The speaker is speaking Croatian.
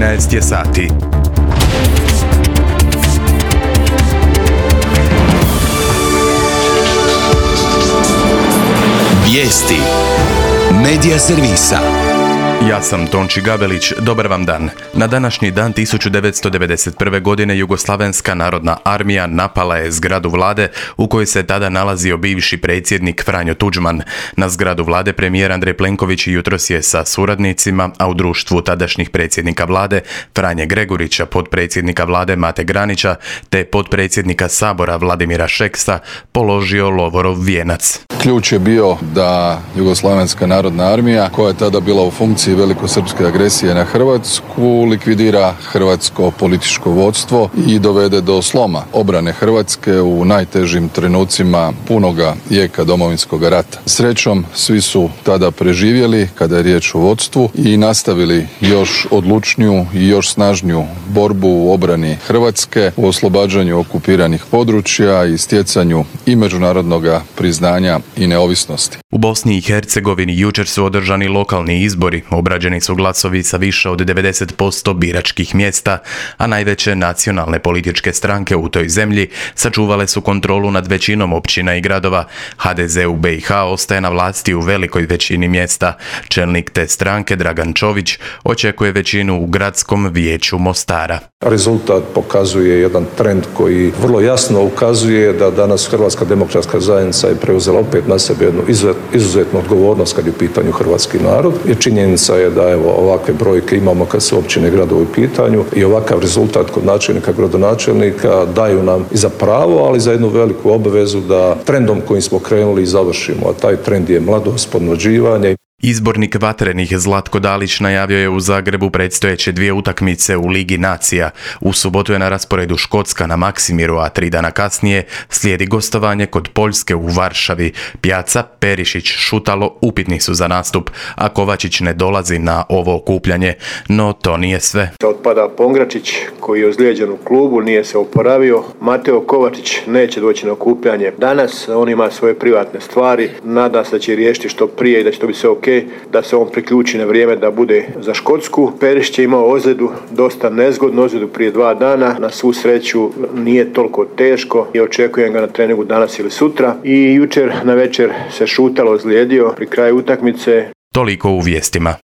13 je sati. Vijesti Medija servisa. Ja sam Tonči Gabelić, dobar vam dan. Na današnji dan 1991. godine Jugoslavenska narodna armija napala je zgradu vlade u kojoj se tada nalazio bivši predsjednik Franjo Tuđman. Na zgradu vlade premijer Andrej Plenković jutros je sa suradnicima, a u društvu tadašnjih predsjednika vlade Franje Gregurića, potpredsjednika vlade Mate Granića te potpredsjednika Sabora Vladimira Šeksa položio lovorov vijenac. Ključ je bio da Jugoslavenska narodna armija, koja je tada bila u funkciji velikosrpske agresije na Hrvatsku, likvidira hrvatsko političko vodstvo i dovede do sloma obrane Hrvatske u najtežim trenucima punoga jeka Domovinskog rata. Srećom, svi su tada preživjeli kada je riječ o vodstvu i nastavili još odlučniju i još snažniju borbu u obrani Hrvatske, u oslobađanju okupiranih područja i stjecanju i međunarodnog priznanja i neovisnosti. U Bosni i Hercegovini jučer su održani lokalni izbori, obrađeni su glasovi sa više od 90% biračkih mjesta, a najveće nacionalne političke stranke u toj zemlji sačuvale su kontrolu nad većinom općina i gradova. HDZ u BiH ostaje na vlasti u velikoj većini mjesta. Čelnik te stranke Dragan Čović očekuje većinu u gradskom vijeću Mostara. Rezultat pokazuje jedan trend koji vrlo jasno ukazuje da danas Hrvatska demokratska zajednica je preuzela opet na sebe jednu izuzetnu odgovornost kad je u pitanju hrvatski narod. I činjenica je da ovakve brojke imamo kad su općine i gradovi u pitanju i ovakav rezultat kod načelnika, gradonačelnika daju nam i za pravo, ali za jednu veliku obavezu da trendom kojim smo krenuli završimo, a taj trend je mladost, podmlađivanje. Izbornik Vatrenih Zlatko Dalić najavio je u Zagrebu predstojeće 2 utakmice u Ligi nacija. U subotu je na rasporedu Škotska na Maksimiru, a 3 dana kasnije slijedi gostovanje kod Poljske u Varšavi. Pjaca, Perišić, Šutalo upitni su za nastup, a Kovačić ne dolazi na ovo okupljanje. No to nije sve. Otpada Pongračić koji je ozlijeđen u klubu, nije se oporavio. Mateo Kovačić neće doći na okupljanje danas, on ima svoje privatne stvari. Nadam se da će riješiti što prije i da će to biti sve ok, da se on priključi na vrijeme da bude za Škotsku. Perišić je imao ozljedu, dosta nezgodnu ozljedu prije 2 dana. Na svu sreću nije toliko teško i očekujem ga na treningu danas ili sutra. I jučer na večer se Šutalo ozlijedio pri kraju utakmice. Toliko u vijestima.